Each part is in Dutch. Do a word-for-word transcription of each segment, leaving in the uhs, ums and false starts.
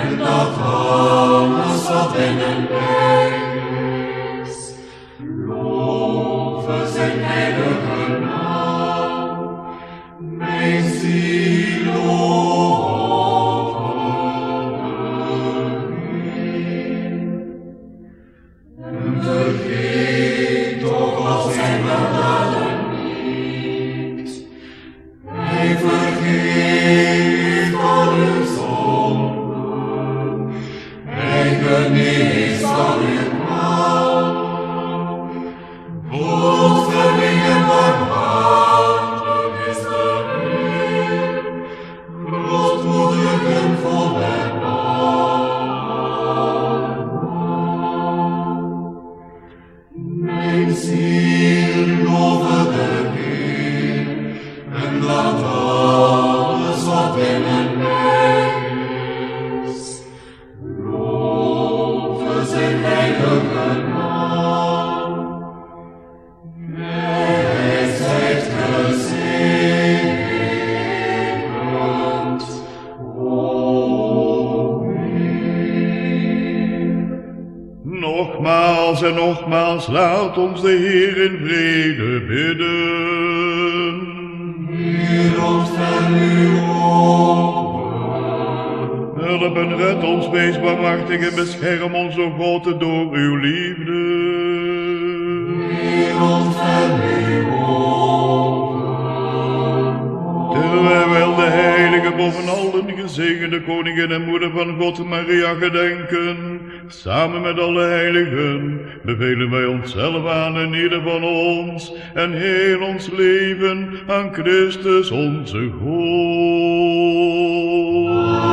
en dat alles wat binnen is, loven zijn heilige naam, mijn ziel loven de Heer. En vergeet toch al zijn weldaden niet, hij vergeet al uw zonden, hij geneest al uw kwaal. Godverling en barmhartig is de Heer, grootmoedig en vol erbarmen. Mijn ziel love de Heer, en laat alles wat binnen mij is, loven zijn heilige naam. Gij zijt gezegend, o Heer. Nogmaals en nogmaals laat ons de Heer in vrede bidden. Heer, ontferm uw ogen. Help en red ons, wees barmhartig en bescherm ons, o God, door uw liefde. Heer, ontferm uw ogen. Terwijl wij de heilige boven allen gezegende koningin en moeder van God Maria gedenken, samen met alle heiligen, bevelen wij onszelf aan en ieder van ons en heel ons leven aan Christus onze God.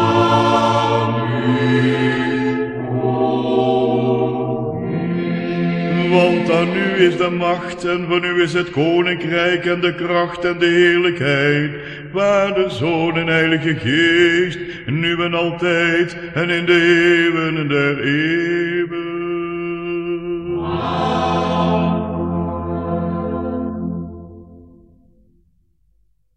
Want aan u is de macht en van u is het koninkrijk en de kracht en de heerlijkheid, Vader, Zoon en Heilige Geest, nu en altijd en in de eeuwen der eeuwen.